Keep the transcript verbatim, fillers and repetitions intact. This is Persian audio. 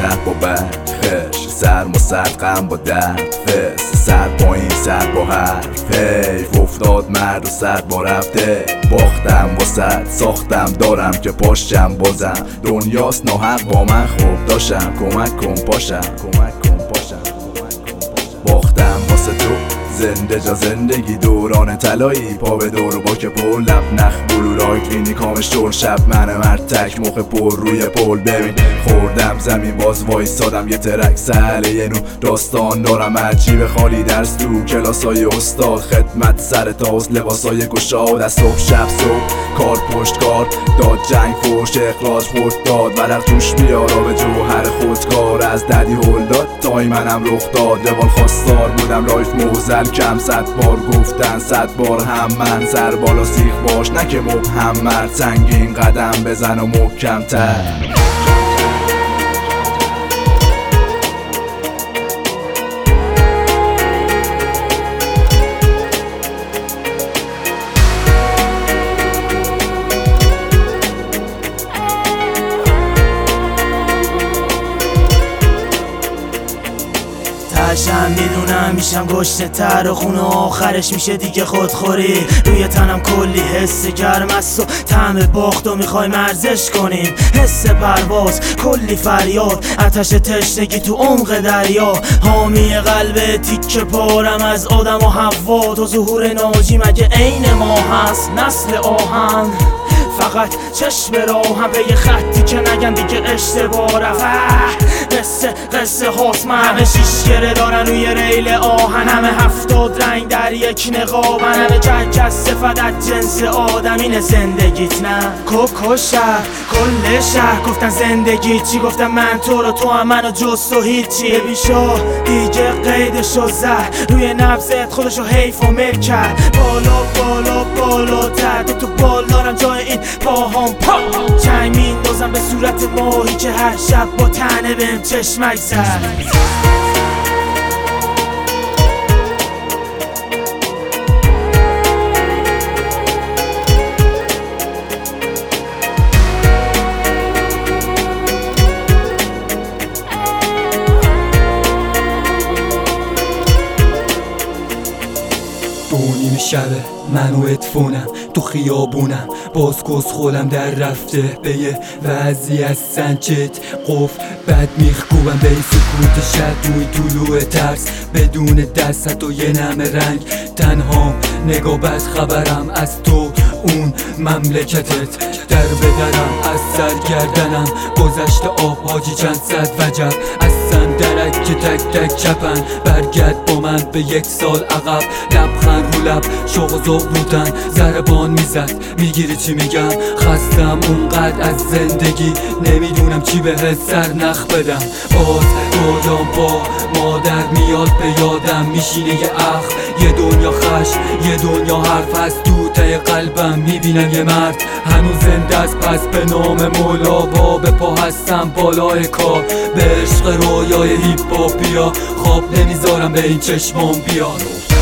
شهر با برخش، سرم و سرد غم با درد فست، سر پایین سر با حرف حیف افتاد مرد و سر با رفته. باختم با سر ساختم دارم که پاشم بازم، دنیاست ناحق با من خوب داشتم، کمک کن پاشم کمک کن پاشم باختم واسه تو زنده جا زندگی دوران طلایی، پا به دور و با که پول لب نخ بلو لایت وینی کامش شل شب من مرد تک موقع پر روی پول. ببین خوردم زمین باز وایسادم یه ترک سهله یه نو داستان دارم عجیب خالی درس تو کلاسای استاد، خدمت سر تاز لباسای گشاد از صبح شب صبح کار پشت کار داد جنگ فوش اخراج خورد داد ورق توش بیارا به جوهر خودکار از ددی هول داد تای منم رخ داد روال خواستار بودم لایف موزل کم صد بار گفتن صد بار هم من سر بالا سیخ باش نه که مبهم مرد سنگین قدم بزن و محکم تر. تشم میدونم میشم گشته تر و خونه آخرش میشه دیگه خودخوری، روی تنم کلی حس گرم است و طعم باخت و میخوایم ارزش کنیم، حس پرواز کلی فریاد آتش تشنگی تو عمق دریا، حامی قلب تیکه پارم از آدم و حوا، تو ظهور ناجی مگه عین ما هست نسل آهن، فقط چشم راهم به یه خطی که نگن دیگه اشتباه رفت. قصه قصه هاست من همه شیشگره دارن روی ریل آهن، همه هفتاد رنگ در یک نقابن، همه جک از صفت از جنس آدمین زندگیت نه کوکو شهر کل شهر گفتن زندگی چی، گفتم من تو رو تو هم منو جز تو هیچی، بیشا دیگه قیدش و زهر روی نبزت خودشو حیف و مل کرد، بالا بالا بالاتر دو تو بال دارم جای این پاهام پا چنگ میندازم به صورت ماهی که هر شب با تنه بهم چشمک زد. دو نیم شبه من و ادفونم تو خیابونم باز کس خولم در رفته به یه وضعی از سنجت قف بد میخکوبم به این سکوت شد روی طلوع ترس بدون دست و یه نمه رنگ تنها نگاه بد خبرم از تو اون مملکتت در بدرم از سرگردنم گذشته آب حاجی چند صد وجب از سندرک که تک تک چپن برگرد با من به یک سال عقب لبخند رو لب شوق و ذوق بودن ضربان میزد میگیری چی میگم خستم اونقدر از زندگی نمیدونم چی به سر نخ بدم باز رویام با مادر میاد به یادم میشینه یه اخ یه دنیا خش یه دنیا حرف از تو ته قلبم میبینم یه مرد هنوز زنده است پس به نام مولا با به پا هستم بالای کار به عشق رویای هیپ هاپیا خواب نمیذارم به این چشمام بیاد.